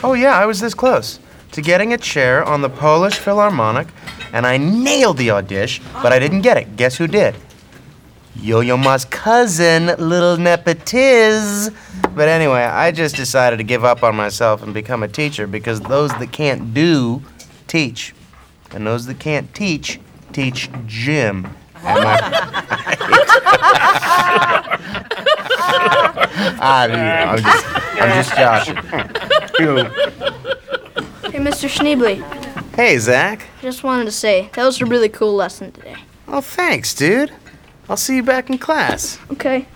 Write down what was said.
Oh, yeah, I was this close to getting a chair on the Polish Philharmonic, and I nailed the audition, but I didn't get it. Guess who did? Yo-Yo Ma's cousin, Little Nepetiz. But anyway, I just decided to give up on myself and become a teacher because those that can't do, teach. And those that can't teach Jim. Am I I'm just joshing. Hey, Mr. Schneebly. Hey, Zach. Just wanted to say, that was a really cool lesson today. Oh, thanks, dude. I'll see you back in class. Okay.